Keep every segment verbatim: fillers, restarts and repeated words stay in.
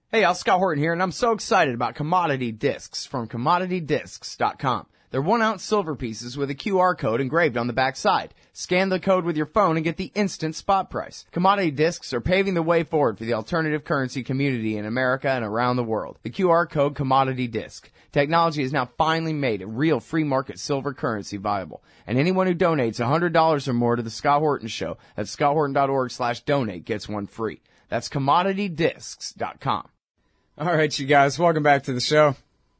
Hey, y'all, Scott Horton here, and I'm so excited about Commodity Discs from commodity discs dot com. They're one-ounce silver pieces with a Q R code engraved on the back side. Scan the code with your phone and get the instant spot price. Commodity Discs are paving the way forward for the alternative currency community in America and around the world. The Q R code Commodity Disc. Technology has now finally made a real free market silver currency viable. And anyone who donates one hundred dollars or more to the Scott Horton Show at scott horton dot org slash donate gets one free. That's commodity discs dot com. All right, you guys, welcome back to the show.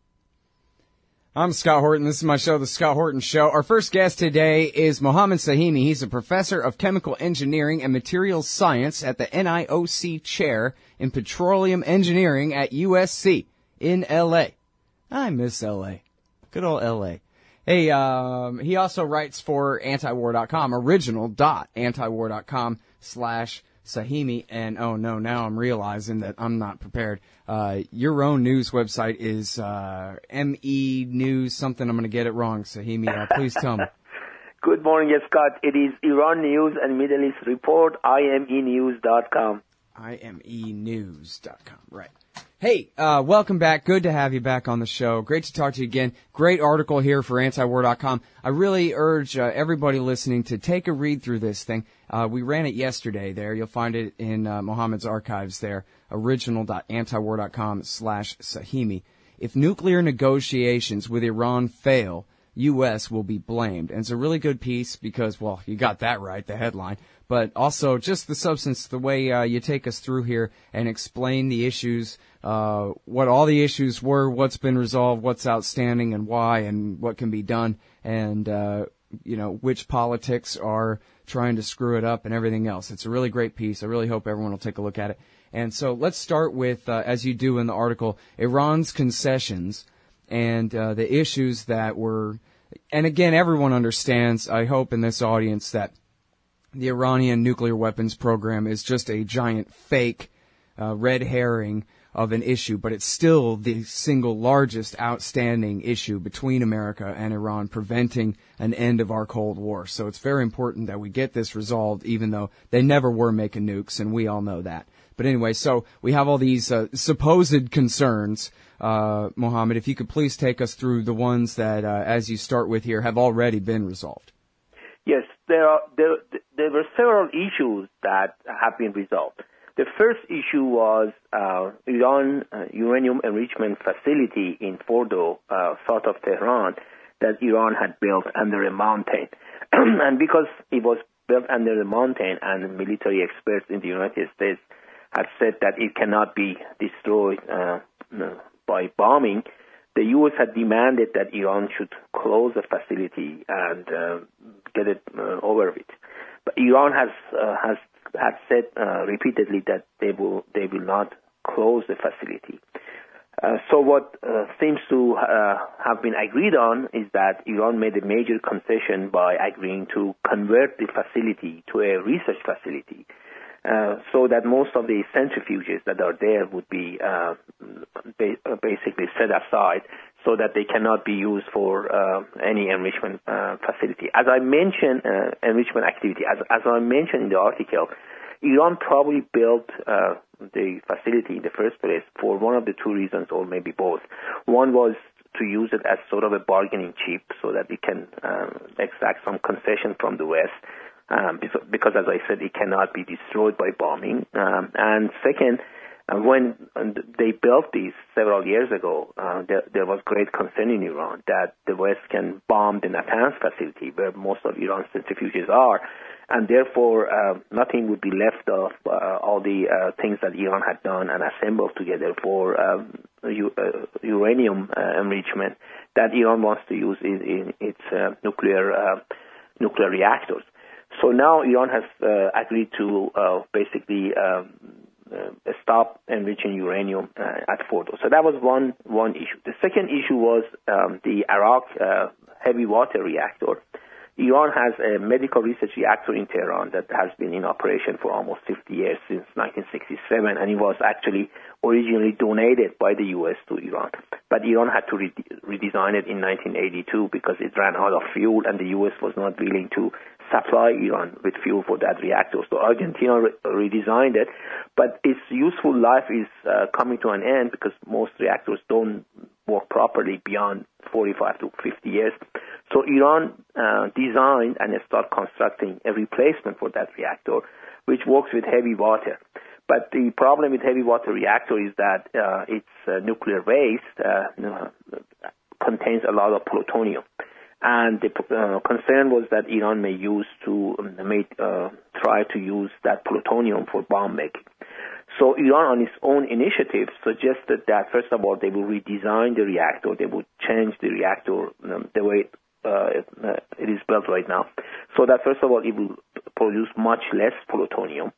I'm Scott Horton. This is my show, The Scott Horton Show. Our first guest today is Mohammed Sahimi. He's a professor of chemical engineering and materials science at the N I O C chair in petroleum engineering at U S C in L A. I miss L A. Good old L A. Hey, um, he also writes for antiwar dot com, original dot antiwar dot com slash Sahimi, and oh no, now I'm realizing that I'm not prepared. Uh, your own news website is uh, M E News something. I'm going to get it wrong, Sahimi. Uh, please tell me. Good morning, yes, Scott. It is Iran News and Middle East Report, I M E news dot com. I M E news dot com, right. Hey, uh, welcome back. Good to have you back on the show. Great to talk to you again. Great article here for antiwar dot com. I really urge uh, everybody listening to take a read through this thing. Uh, we ran it yesterday there. You'll find it in uh, Mohammed's archives there, original dot antiwar dot com slash Sahimi. If nuclear negotiations with Iran fail, U S will be blamed. And it's a really good piece because, well, you got that right, the headline. But also just the substance, the way uh, you take us through here and explain the issues, uh, what all the issues were, what's been resolved, what's outstanding, and why, and what can be done, and, uh, you know, which politics are trying to screw it up and everything else. It's a really great piece. I really hope everyone will take a look at it. And so let's start with, uh, as you do in the article, Iran's concessions and uh, the issues that were, and again, everyone understands, I hope in this audience, that the Iranian nuclear weapons program is just a giant fake uh, red herring of an issue, but it's still the single largest outstanding issue between America and Iran, preventing an end of our Cold War. So it's very important that we get this resolved, even though they never were making nukes, and we all know that. But anyway, so we have all these uh, supposed concerns. Uh, Mohammed, if you could please take us through the ones that, uh, as you start with here, have already been resolved. Yes, there are there, there were several issues that have been resolved. The first issue was uh, Iran uh, uranium enrichment facility in Fordo, uh, south of Tehran, that Iran had built under a mountain. And because it was built under a mountain, and military experts in the United States had said that it cannot be destroyed uh, by bombing, the U S had demanded that Iran should close the facility and uh, get it uh, over with. But Iran has uh, has had said uh, repeatedly that they will they will not close the facility. Uh, so what uh, seems to uh, have been agreed on is that Iran made a major concession by agreeing to convert the facility to a research facility, uh, so that most of the centrifuges that are there would be uh, ba- basically set aside, so that they cannot be used for uh, any enrichment uh, facility. As I mentioned, uh, enrichment activity, as, as I mentioned in the article, Iran probably built uh, the facility in the first place for one of the two reasons, or maybe both. One was to use it as sort of a bargaining chip so that it can uh, extract some concession from the West, um, because, as I said, it cannot be destroyed by bombing. Um, and second, Uh, when they built these several years ago, uh, there, there was great concern in Iran that the West can bomb the Natanz facility, where most of Iran's centrifuges are, and therefore uh, nothing would be left of uh, all the uh, things that Iran had done and assembled together for um, u- uh, uranium uh, enrichment that Iran wants to use in, in its uh, nuclear uh, nuclear reactors. So now Iran has uh, agreed to uh, basically um, Uh, stop enriching uranium uh, at Fordo. So that was one one issue. The second issue was um, the Arak uh, heavy water reactor. Iran has a medical research reactor in Tehran that has been in operation for almost fifty years, since nineteen sixty-seven, and it was actually originally donated by the U S to Iran. But Iran had to re- redesign it in nineteen eighty-two because it ran out of fuel, and the U S was not willing to supply Iran with fuel for that reactor. So Argentina re- redesigned it, but its useful life is uh, coming to an end because most reactors don't work properly beyond forty-five to fifty years. So Iran uh, designed and started constructing a replacement for that reactor, which works with heavy water. But the problem with heavy water reactor is that uh, its uh, nuclear waste uh, contains a lot of plutonium. And the uh, concern was that Iran may use to may uh, try to use that plutonium for bomb making. So Iran, on its own initiative, suggested that first of all they will redesign the reactor, they would change the reactor um, the way uh, it is built right now, so that first of all it will produce much less plutonium.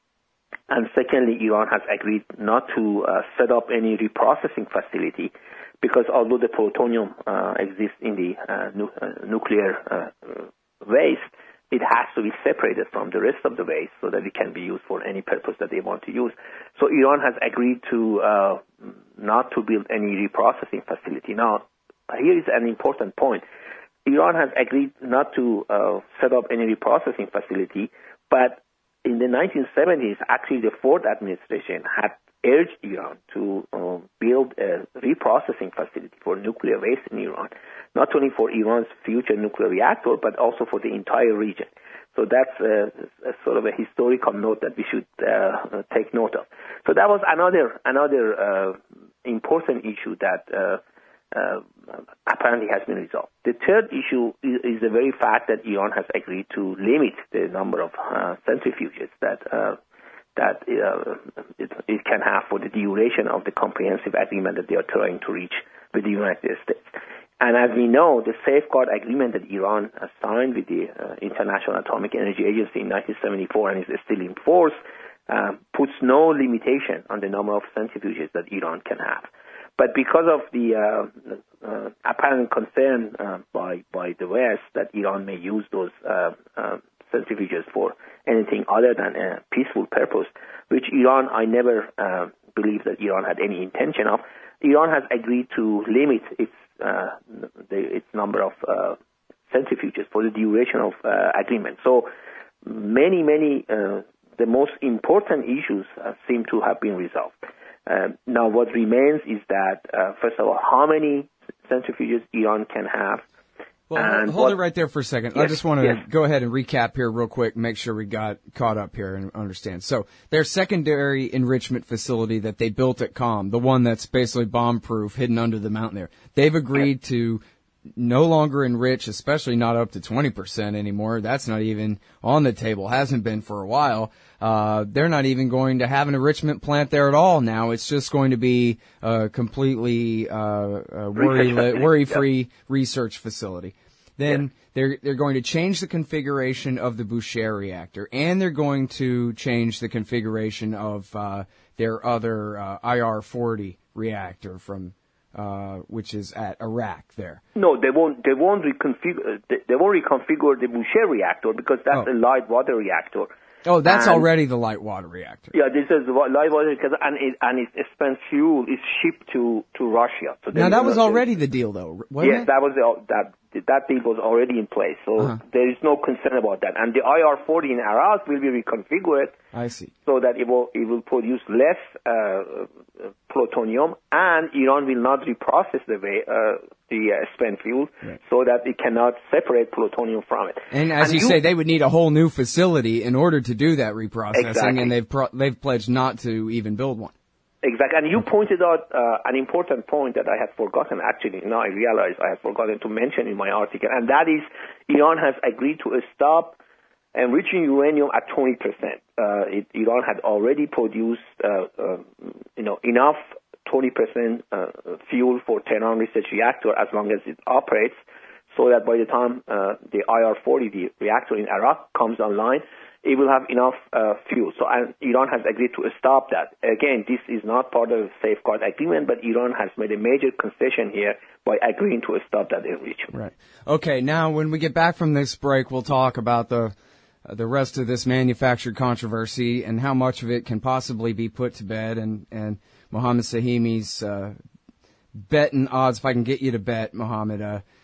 And secondly, Iran has agreed not to uh, set up any reprocessing facility because although the plutonium uh, exists in the uh, nu- uh, nuclear uh, waste, it has to be separated from the rest of the waste so that it can be used for any purpose that they want to use. So Iran has agreed to uh, not to build any reprocessing facility. Now, here is an important point. Iran has agreed not to uh, set up any reprocessing facility, but in the nineteen seventies, actually the Ford administration had urged Iran to uh, build a reprocessing facility for nuclear waste in Iran, not only for Iran's future nuclear reactor, but also for the entire region. So that's a, a sort of a historical note that we should uh, take note of. So that was another another uh, important issue that uh, uh, apparently has been resolved. The third issue is, is the very fact that Iran has agreed to limit the number of uh, centrifuges that uh, that uh, it, it can have for the duration of the comprehensive agreement that they are trying to reach with the United States. And as we know, the safeguard agreement that Iran uh, signed with the uh, International Atomic Energy Agency in nineteen seventy-four and is still in force uh, puts no limitation on the number of centrifuges that Iran can have. But because of the uh, uh, apparent concern uh, by by the West that Iran may use those uh, uh, centrifuges for anything other than a peaceful purpose, which Iran, I never uh, believe that Iran had any intention of, Iran has agreed to limit its uh, the, its number of uh, centrifuges for the duration of uh, agreement. So many, many, uh, the most important issues uh, seem to have been resolved. Uh, now, what remains is that, uh, first of all, how many centrifuges Iran can have. Well, and hold what, it right there for a second. Yes, I just want to yes. go ahead and recap here real quick, make sure we got caught up here and understand. So their secondary enrichment facility that they built at Qom, the one that's basically bomb-proof, hidden under the mountain there, they've agreed yes. to no longer enrich, especially not up to twenty percent anymore. That's not even on the table, hasn't been for a while. Uh, they're not even going to have an enrichment plant there at all now. It's just going to be a completely uh, uh, worry, worry-free yep. research facility. Then yep. they're they're going to change the configuration of the Bushehr reactor, and they're going to change the configuration of uh, their other uh, I R forty reactor from uh, which is at Iraq. There. No, they won't. They won't reconfigure. They, they won't reconfigure the Bushehr reactor because that's oh. a light water reactor. Oh, that's and, already the light water reactor. Yeah, this is the light water because and it, and its spent fuel is shipped to, to Russia. So now that was already the deal, though, wasn't yes, it? that was the, that that deal was already in place. So uh-huh. there is no concern about that. And the I R forty in Iraq will be reconfigured. I see. So that it will it will produce less uh, plutonium, and Iran will not reprocess the way, uh, the uh, spent fuel, right. so that it cannot separate plutonium from it. And as and you, you say, they would need a whole new facility in order to do that reprocessing, exactly. and they've pro- they've pledged not to even build one. Exactly. And you pointed out uh, an important point that I had forgotten, actually. Now I realize I had forgotten to mention in my article, and that is Iran has agreed to stop enriching uranium at twenty percent. Uh, it, Iran had already produced, uh, uh, you know, enough twenty percent uh, fuel for Tehran research reactor as long as it operates, so that by the time uh, the I R forty, the reactor in Iraq, comes online, it will have enough uh, fuel. So and Iran has agreed to stop that. Again, this is not part of the safeguard agreement, but Iran has made a major concession here by agreeing to stop that enrichment. Right. Okay, now when we get back from this break, we'll talk about the uh, the rest of this manufactured controversy and how much of it can possibly be put to bed, and, and Mohammed Sahimi's uh, betting odds, if I can get you to bet, Mohammed, uh,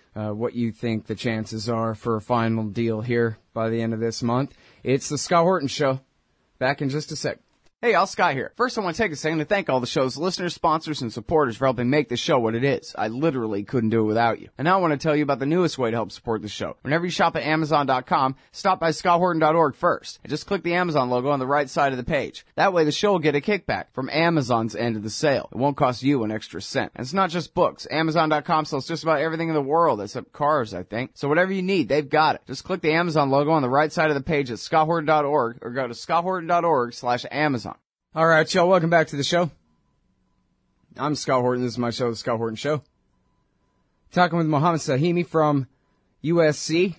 uh, what you think the chances are for a final deal here by the end of this month. It's the Scott Horton Show. Back in just a sec. Hey, y'all, Scott here. First, I want to take a second to thank all the show's listeners, sponsors, and supporters for helping make the show what it is. I literally couldn't do it without you. And now I want to tell you about the newest way to help support the show. Whenever you shop at Amazon dot com, stop by Scott Horton dot org first, and just click the Amazon logo on the right side of the page. That way the show will get a kickback from Amazon's end of the sale. It won't cost you an extra cent. And it's not just books. Amazon dot com sells just about everything in the world, except cars, I think. So whatever you need, they've got it. Just click the Amazon logo on the right side of the page at Scott Horton dot org or go to Scott Horton dot org slash Amazon. All right, y'all, welcome back to the show. I'm Scott Horton. This is my show, The Scott Horton Show. Talking with Mohammed Sahimi from U S C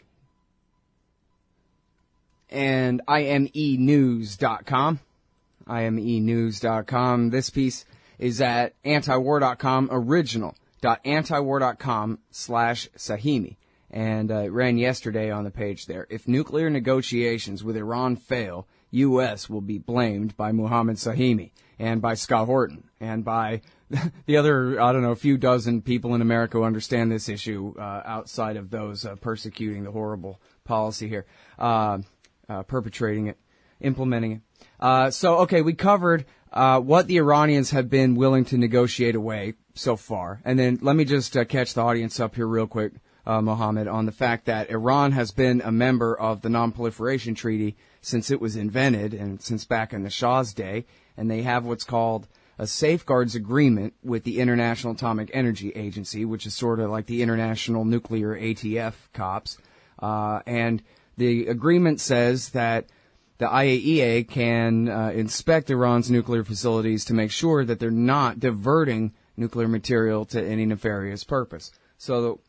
and I M E news dot com. I M E news dot com. This piece is at antiwar dot com, original dot antiwar dot com slash Sahimi. And uh, it ran yesterday on the page there. If nuclear negotiations with Iran fail, U S will be blamed by Mohammed Sahimi and by Scott Horton and by the other, I don't know, a few dozen people in America who understand this issue uh, outside of those uh, persecuting the horrible policy here, uh, uh, perpetrating it, implementing it. Uh, so, okay, we covered uh, what the Iranians have been willing to negotiate away so far. And then let me just uh, catch the audience up here real quick, uh, Mohammed, on the fact that Iran has been a member of the Non-Proliferation Treaty since it was invented and since back in the Shah's day, and they have what's called a safeguards agreement with the International Atomic Energy Agency, which is sort of like the International Nuclear A T F cops. Uh, and the agreement says that the I A E A can uh, inspect Iran's nuclear facilities to make sure that they're not diverting nuclear material to any nefarious purpose. So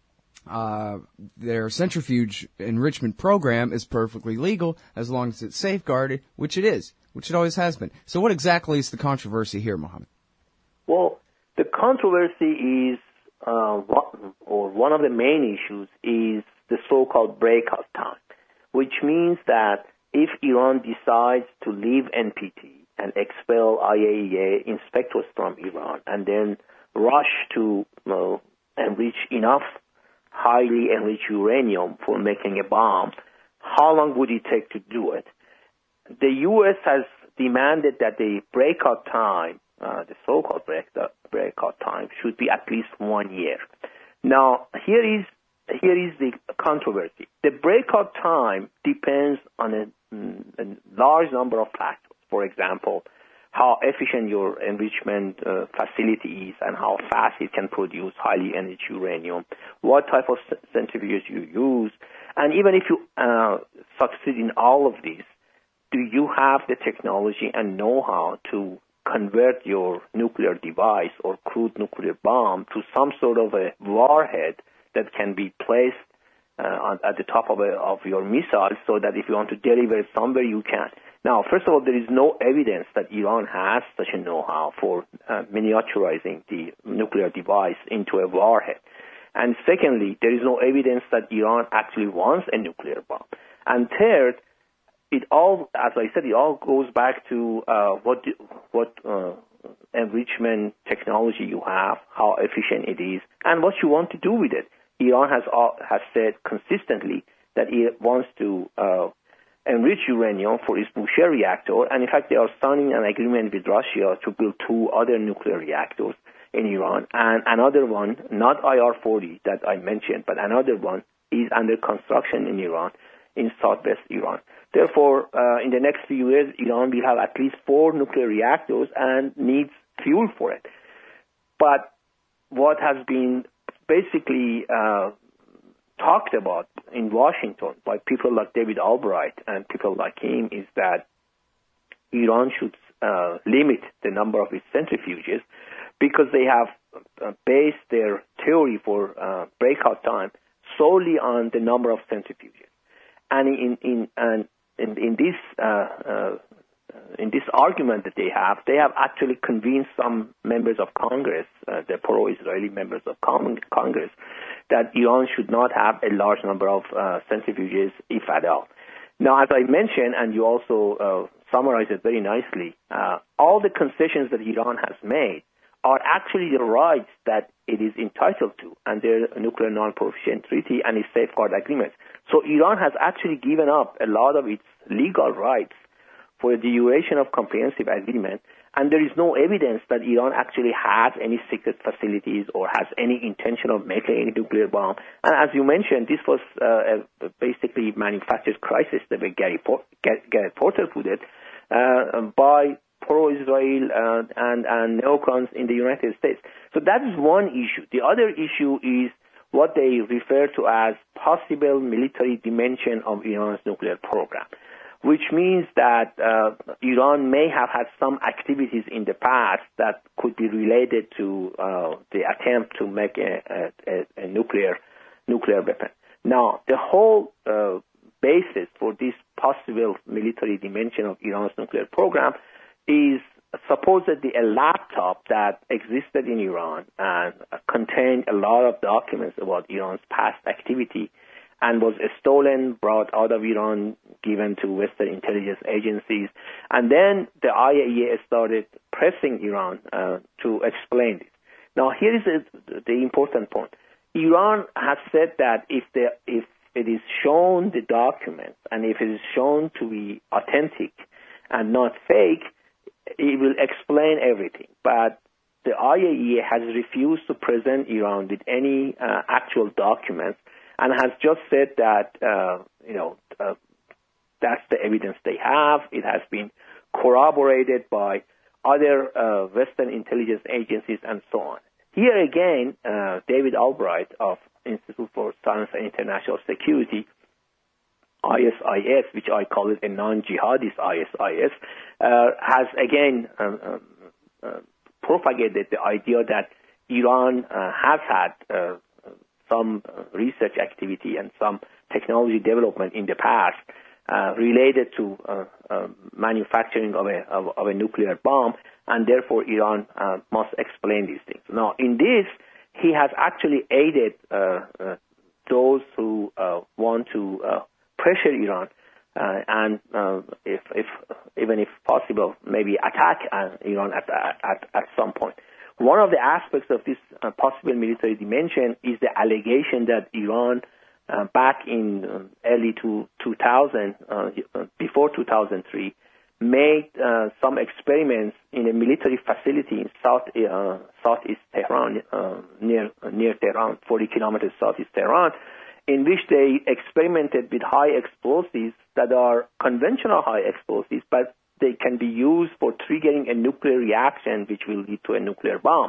Uh, their centrifuge enrichment program is perfectly legal as long as it's safeguarded, which it is, which it always has been. So what exactly is the controversy here, Mohammed? Well, the controversy is, uh, one, or one of the main issues is the so-called breakout time, which means that if Iran decides to leave N P T and expel I A E A inspectors from Iran and then rush to uh, enrich enough highly enriched uranium for making a bomb, how long would it take to do it? The U S has demanded that the breakout time, uh, the so-called break, the breakout time, should be at least one year. Now, here is here is the controversy. The breakout time depends on a, a large number of factors. For example, how efficient your enrichment uh, facility is and how fast it can produce highly enriched uranium, what type of centrifuges you use, and even if you uh, succeed in all of these, do you have the technology and know-how to convert your nuclear device or crude nuclear bomb to some sort of a warhead that can be placed uh, at the top of, a, of your missile so that if you want to deliver it somewhere, you can. Now, first of all, there is no evidence that Iran has such a know-how for uh, miniaturizing the nuclear device into a warhead. And secondly, there is no evidence that Iran actually wants a nuclear bomb. And third, it all, as I said, it all goes back to uh, what what uh, enrichment technology you have, how efficient it is, and what you want to do with it. Iran has uh, has said consistently that it wants to uh, enrich uranium for its Bushehr reactor, and in fact they are signing an agreement with Russia to build two other nuclear reactors in Iran, and another one, not I R forty that I mentioned, but another one is under construction in Iran, in southwest Iran. Therefore, uh, in the next few years, Iran will have at least four nuclear reactors and needs fuel for it. But what has been basically uh, talked about in Washington by people like David Albright and people like him is that Iran should uh, limit the number of its centrifuges because they have uh, based their theory for uh, breakout time solely on the number of centrifuges. And in in and in, in this uh, uh, in this argument that they have, they have actually convinced some members of Congress, uh, the pro-Israeli members of Congress, that Iran should not have a large number of uh, centrifuges, if at all. Now, as I mentioned, and you also uh, summarized it very nicely, uh, all the concessions that Iran has made are actually the rights that it is entitled to under a nuclear non-proliferation treaty and its safeguard agreements. So Iran has actually given up a lot of its legal rights for the duration of comprehensive agreement, and there is no evidence that Iran actually has any secret facilities or has any intention of making any nuclear bomb. And as you mentioned, this was uh, a basically manufactured crisis, the way Gary, Por- Gary Porter put it, uh, by pro-Israel uh, and, and neocons in the United States. So that is one issue. The other issue is what they refer to as possible military dimension of Iran's nuclear program, which means that uh, Iran may have had some activities in the past that could be related to uh, the attempt to make a, a, a nuclear nuclear weapon. Now, the whole uh, basis for this possible military dimension of Iran's nuclear program is supposedly a laptop that existed in Iran and contained a lot of documents about Iran's past activity and was stolen, brought out of Iran, given to Western intelligence agencies. And then the I A E A started pressing Iran uh, to explain this. Now, here is a, the important point. Iran has said that if, the, if it is shown the documents and if it is shown to be authentic and not fake, it will explain everything. But the I A E A has refused to present Iran with any uh, actual documents and has just said that, uh, you know, uh, that's the evidence they have. It has been corroborated by other uh, Western intelligence agencies and so on. Here again, uh, David Albright of Institute for Science and International Security, I S I S, which I call it a non-jihadist I S I S, uh, has again um, um, uh, propagated the idea that Iran uh, has had uh, some research activity and some technology development in the past uh, related to uh, uh, manufacturing of a, of, of a nuclear bomb, and therefore Iran uh, must explain these things. Now, in this, he has actually aided uh, uh, those who uh, want to uh, pressure Iran uh, and, uh, if, if even if possible, maybe attack uh, Iran at, at, at some point. One of the aspects of this uh, possible military dimension is the allegation that Iran, uh, back in um, early to two thousand, uh, before two thousand three, made uh, some experiments in a military facility in south uh, southeast Tehran, uh, near near Tehran, forty kilometers southeast Tehran, in which they experimented with high explosives that are conventional high explosives, but they can be used for triggering a nuclear reaction, which will lead to a nuclear bomb.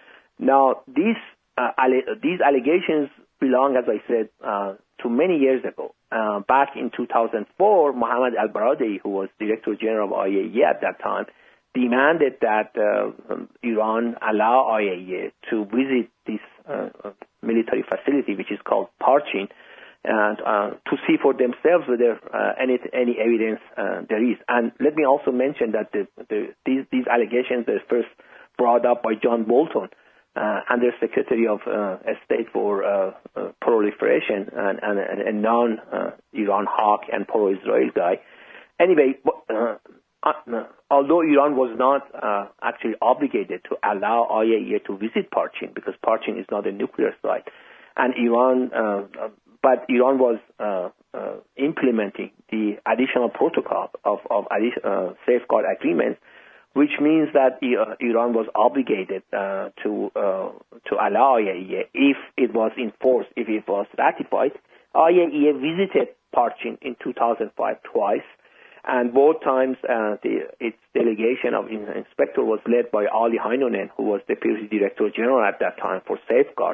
Now, these uh, alle- these allegations belong, as I said, uh, to many years ago. Uh, back in two thousand four, Mohammad al-Baradei, who was Director General of I A E A at that time, demanded that uh, um, Iran allow I A E A to visit this uh, military facility, which is called Parchin, and uh, to see for themselves whether uh, any any evidence uh, there is. And let me also mention that the, the, these these allegations were first brought up by John Bolton, uh, Under Secretary of uh, State for uh, uh, Proliferation and, and, and a non-Iran uh, hawk and pro-Israel guy. Anyway, uh, uh, although Iran was not uh, actually obligated to allow I A E A to visit Parchin, because Parchin is not a nuclear site, and Iran. Uh, But Iran was uh, uh, implementing the additional protocol of, of addition, uh, safeguard agreements, which means that uh, Iran was obligated uh, to uh, to allow I A E A if it was enforced, if it was ratified. I A E A visited Parchin in two thousand five twice, and both times uh, the, its delegation of inspector was led by Ali Heinonen, who was Deputy Director General at that time for safeguard.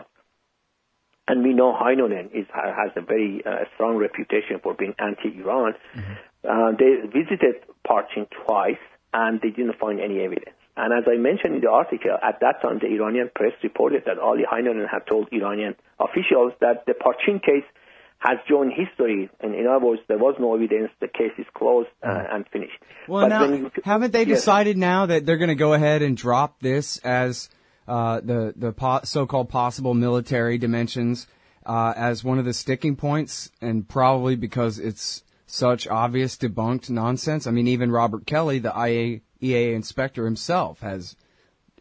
And we know Heinonen is, has a very uh, strong reputation for being anti-Iran. Mm-hmm. Uh, they visited Parchin twice, and they didn't find any evidence. And as I mentioned in the article, at that time, the Iranian press reported that Ali Heinonen had told Iranian officials that the Parchin case has joined history. And in other words, there was no evidence. The case is closed uh, mm-hmm. and finished. Well, but now, you, haven't they yes. decided now that they're going to go ahead and drop this as Uh, the the po- so-called possible military dimensions uh, as one of the sticking points, and probably because it's such obvious debunked nonsense? I mean, even Robert Kelly, the I A E A inspector himself, has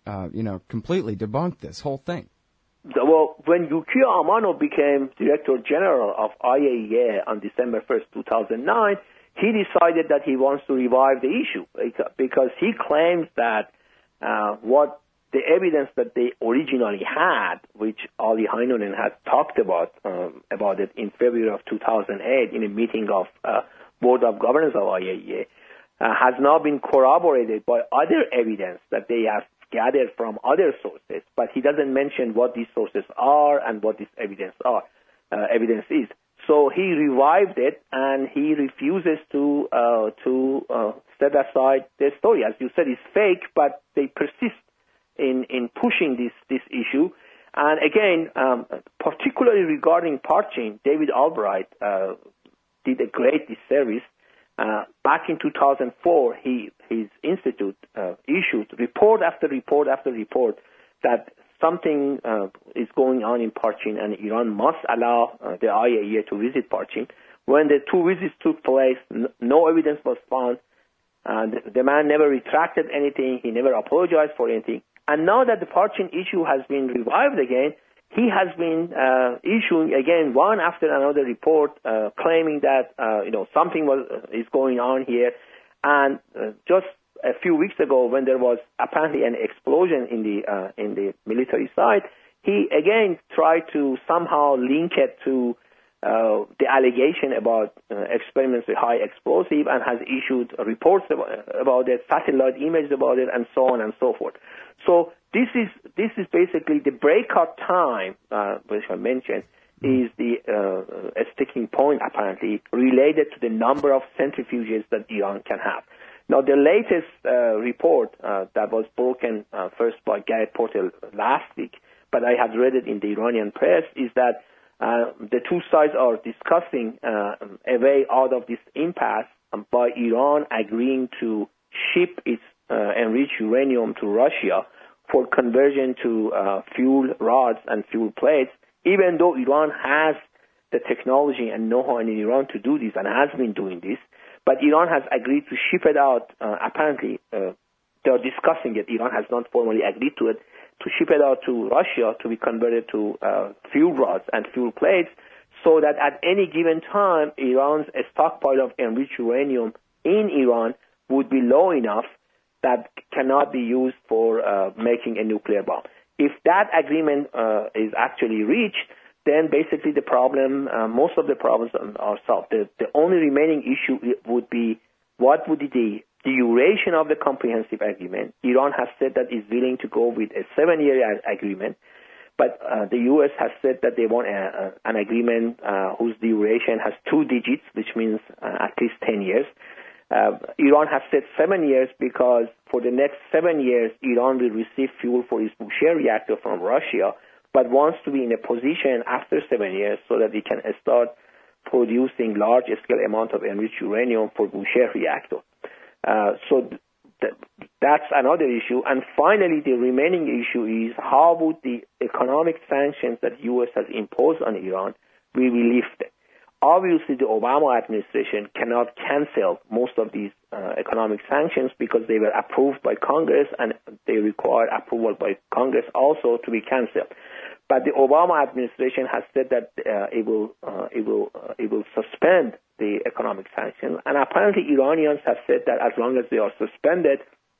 uh, you know, completely debunked this whole thing. Well, when Yukio Amano became Director General of I A E A on December first, two thousand nine, he decided that he wants to revive the issue because he claims that uh, what the evidence that they originally had, which Ali Heinonen had talked about um, about it in February of two thousand eight in a meeting of uh, Board of Governors of I A E A, uh, has now been corroborated by other evidence that they have gathered from other sources, but he doesn't mention what these sources are and what this evidence are. Uh, evidence is. So he revived it, and he refuses to uh, to uh, set aside the story. As you said, it's fake, but they persist in, in pushing this, this issue. And again, um, particularly regarding Parchin, David Albright uh, did a great disservice. Uh, back in two thousand four, he, his institute uh, issued report after report after report that something uh, is going on in Parchin, and Iran must allow uh, the I A E A to visit Parchin. When the two visits took place, n- no evidence was found. Uh, the, the man never retracted anything. He never apologized for anything. And now that the Parchin issue has been revived again, he has been uh, issuing again one after another report uh, claiming that uh, you know something was uh, is going on here. And uh, just a few weeks ago, when there was apparently an explosion in the uh, in the military side, he again tried to somehow link it to uh, the allegation about uh, experiments with high explosive, and has issued reports about, about it, satellite images about it, and so on and so forth. So this is this is basically the breakout time, uh, which I mentioned, is the uh, a sticking point apparently related to the number of centrifuges that Iran can have. Now, the latest uh, report uh, that was broken uh, first by Gareth Porter last week, but I have read it in the Iranian press, is that uh, the two sides are discussing uh, a way out of this impasse um, by Iran agreeing to ship its uh, enriched uranium to Russia for conversion to uh, fuel rods and fuel plates, even though Iran has the technology and know-how in Iran to do this and has been doing this. But Iran has agreed to ship it out, uh, apparently. Uh, they are discussing it. Iran has not formally agreed to it, to ship it out to Russia to be converted to uh, fuel rods and fuel plates, so that at any given time, Iran's stockpile of enriched uranium in Iran would be low enough that cannot be used for uh, making a nuclear bomb. If that agreement uh, is actually reached, then basically the problem, uh, most of the problems are solved. The, the only remaining issue would be what would be the duration of the comprehensive agreement. Iran has said that it's willing to go with a seven-year agreement, but uh, the U S has said that they want a, a, an agreement uh, whose duration has two digits, which means uh, at least ten years. Uh, Iran has said seven years because for the next seven years, Iran will receive fuel for its Bushehr reactor from Russia, but wants to be in a position after seven years so that it can start producing large-scale amount of enriched uranium for Bushehr reactor. Uh, so th- that's another issue. And finally, the remaining issue is how would the economic sanctions that U S has imposed on Iran will be lifted? Obviously, the Obama administration cannot cancel most of these uh, economic sanctions because they were approved by Congress, and they require approval by Congress also to be canceled. But the Obama administration has said that uh, it will uh, it will uh, it will suspend the economic sanctions, and apparently Iranians have said that as long as they are suspended,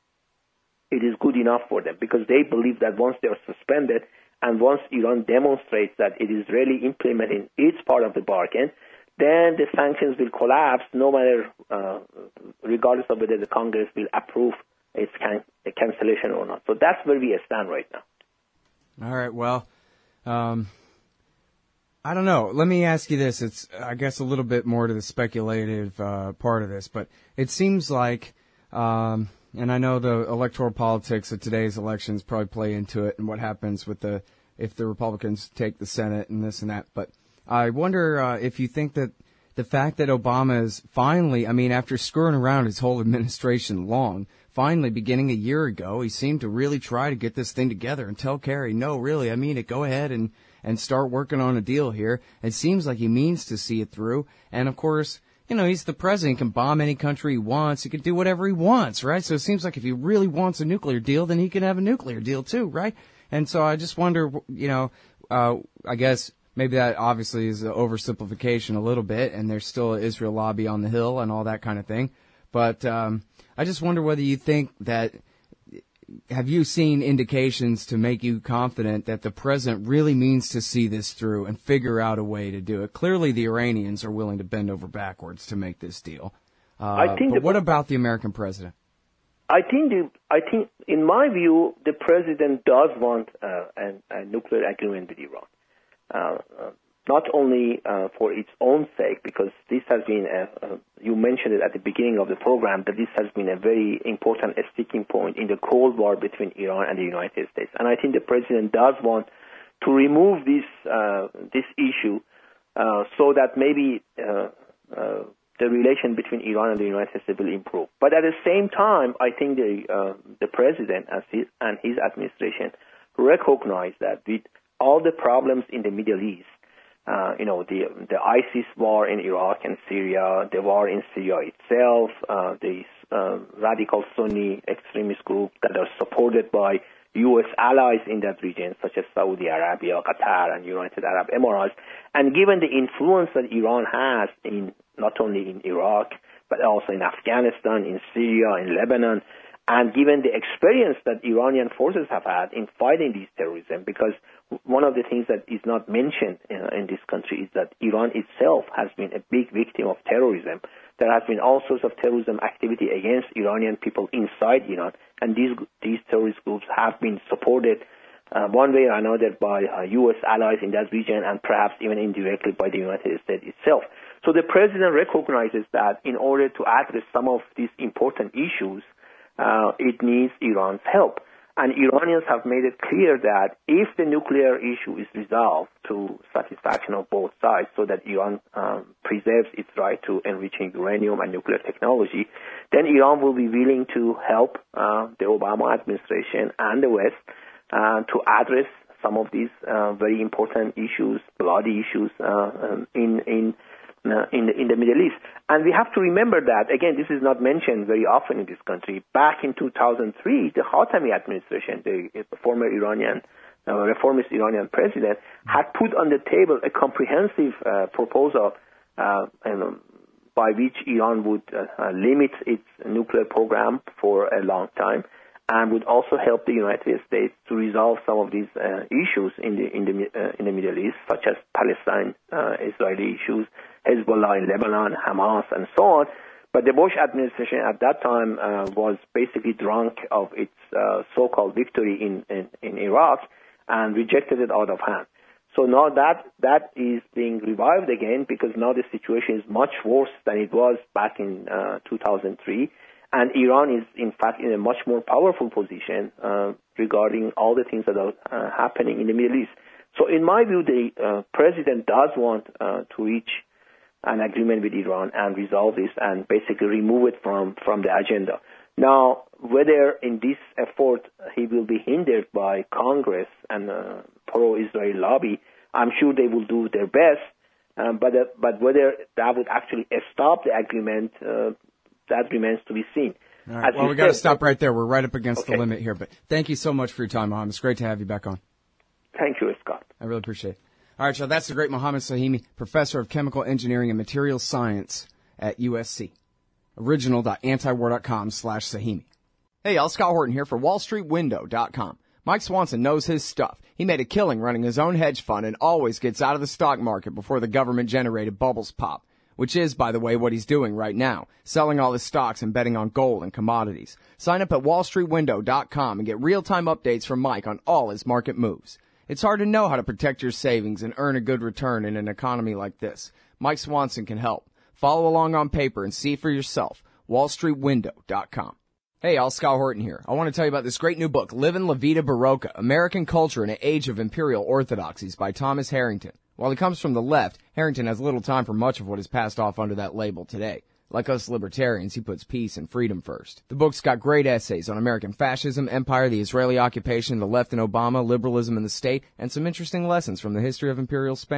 it is good enough for them, because they believe that once they are suspended and once Iran demonstrates that it is really implementing its part of the bargain, then the sanctions will collapse, no matter uh, regardless of whether the Congress will approve its can- cancellation or not. So that's where we stand right now. All right. Well. Um, I don't know. Let me ask you this. It's, I guess, a little bit more to the speculative uh, part of this, but it seems like, um, and I know the electoral politics of today's elections probably play into it, and what happens with the if the Republicans take the Senate and this and that. But I wonder uh, if you think that the fact that Obama is finally, I mean, after screwing around his whole administration long, finally, beginning a year ago, he seemed to really try to get this thing together and tell Kerry, no, really, I mean it, go ahead and, and start working on a deal here. It seems like he means to see it through. And, of course, you know, he's the president. He can bomb any country he wants. He can do whatever he wants, right? So it seems like if he really wants a nuclear deal, then he can have a nuclear deal too, right? And so I just wonder, you know, uh, I guess maybe that obviously is an oversimplification a little bit, and there's still an Israel lobby on the Hill and all that kind of thing. But um, I just wonder whether you think that, have you seen indications to make you confident that the president really means to see this through and figure out a way to do it? Clearly the Iranians are willing to bend over backwards to make this deal. Uh, I think but what about the American president? I think, the, I think, in my view, the president does want uh, an, a nuclear agreement with Iran. Uh, uh, not only uh, for its own sake, because this has been, a, a, you mentioned it at the beginning of the program, that this has been a very important sticking point in the Cold War between Iran and the United States. And I think the president does want to remove this uh, this issue uh, so that maybe uh, uh, the relation between Iran and the United States will improve. But at the same time, I think the uh, the president and his, and his administration recognize that with all the problems in the Middle East, Uh, you know, the the ISIS war in Iraq and Syria, the war in Syria itself, uh, the uh, radical Sunni extremist group that are supported by U S allies in that region, such as Saudi Arabia, Qatar, and United Arab Emirates, and given the influence that Iran has in not only in Iraq, but also in Afghanistan, in Syria, in Lebanon, and given the experience that Iranian forces have had in fighting these terrorism, because one of the things that is not mentioned in, in this country is that Iran itself has been a big victim of terrorism. There has been all sorts of terrorism activity against Iranian people inside Iran, and these these terrorist groups have been supported uh, one way or another by uh, U S allies in that region, and perhaps even indirectly by the United States itself. So the president recognizes that in order to address some of these important issues, uh, it needs Iran's help. And Iranians have made it clear that if the nuclear issue is resolved to satisfaction of both sides, so that Iran um, preserves its right to enriching uranium and nuclear technology, then Iran will be willing to help uh, the Obama administration and the West uh, to address some of these uh, very important issues, bloody issues uh, um, in in uh, in the, in the Middle East. And we have to remember that, again, this is not mentioned very often in this country. Back in two thousand three, the Khatami administration, the former Iranian, uh, reformist Iranian president, had put on the table a comprehensive uh, proposal uh, and, um, by which Iran would uh, uh, limit its nuclear program for a long time, and would also help the United States to resolve some of these uh, issues in the in the uh, in the Middle East, such as Palestine-Israeli uh, issues, Hezbollah in Lebanon, Hamas, and so on. But the Bush administration at that time uh, was basically drunk of its uh, so-called victory in, in, in Iraq and rejected it out of hand. So now that that is being revived again, because now the situation is much worse than it was back in uh, two thousand three. And Iran is, in fact, in a much more powerful position uh, regarding all the things that are uh, happening in the Middle East. So in my view, the uh, president does want uh, to reach an agreement with Iran and resolve this and basically remove it from, from the agenda. Now, whether in this effort he will be hindered by Congress and uh, pro-Israel lobby, I'm sure they will do their best. Um, but, uh, but whether that would actually stop the agreement, uh, that remains to be seen. All right. Well, we got to stop right there. We're right up against okay. the limit here. But thank you so much for your time, Mohammed. It's great to have you back on. Thank you, Scott. I really appreciate it. All right, so that's the great Mohammed Sahimi, professor of chemical engineering and materials science at U S C. Original.antiwar.com slash Sahimi. Hey, y'all, Scott Horton here for Wall Street Window dot com. Mike Swanson knows his stuff. He made a killing running his own hedge fund and always gets out of the stock market before the government-generated bubbles pop, which is, by the way, what he's doing right now, selling all his stocks and betting on gold and commodities. Sign up at Wall Street Window dot com and get real-time updates from Mike on all his market moves. It's hard to know how to protect your savings and earn a good return in an economy like this. Mike Swanson can help. Follow along on paper and see for yourself. Wall Street Window dot com. Hey, y'all, Scott Horton here. I want to tell you about this great new book, Livin' La Vida Barocca, American Culture in an Age of Imperial Orthodoxies by Thomas Harrington. While he comes from the left, Harrington has little time for much of what is passed off under that label today. Like us libertarians, he puts peace and freedom first. The book's got great essays on American fascism, empire, the Israeli occupation, the left and Obama, liberalism in the state, and some interesting lessons from the history of Imperial Spain.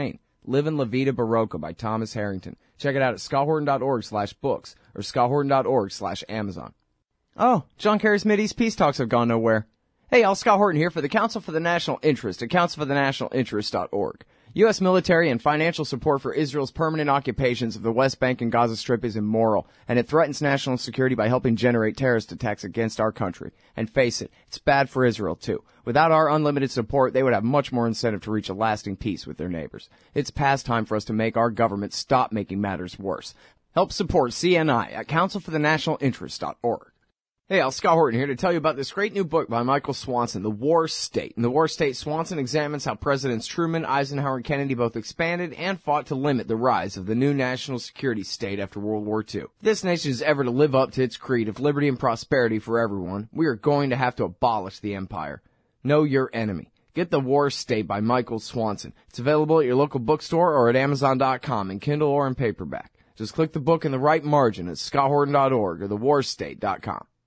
Livin' La Vida Barocca by Thomas Harrington. Check it out at scotthorton.org slash books or scotthorton.org slash Amazon. Oh, John Kerry's Mideast peace talks have gone nowhere. Hey, y'all, Scott Horton here for the Council for the National Interest at council for the national interest dot org. U S military and financial support for Israel's permanent occupations of the West Bank and Gaza Strip is immoral, and it threatens national security by helping generate terrorist attacks against our country. And face it, it's bad for Israel, too. Without our unlimited support, they would have much more incentive to reach a lasting peace with their neighbors. It's past time for us to make our government stop making matters worse. Help support C N I at council for the national interest dot org. Hey, Al, Scott Horton here to tell you about this great new book by Michael Swanson, The War State. In The War State, Swanson examines how Presidents Truman, Eisenhower, and Kennedy both expanded and fought to limit the rise of the new national security state after World War Two. If this nation is ever to live up to its creed of liberty and prosperity for everyone, we are going to have to abolish the empire. Know your enemy. Get The War State by Michael Swanson. It's available at your local bookstore or at amazon dot com in Kindle or in paperback. Just click the book in the right margin at scott horton dot org or the war state dot com.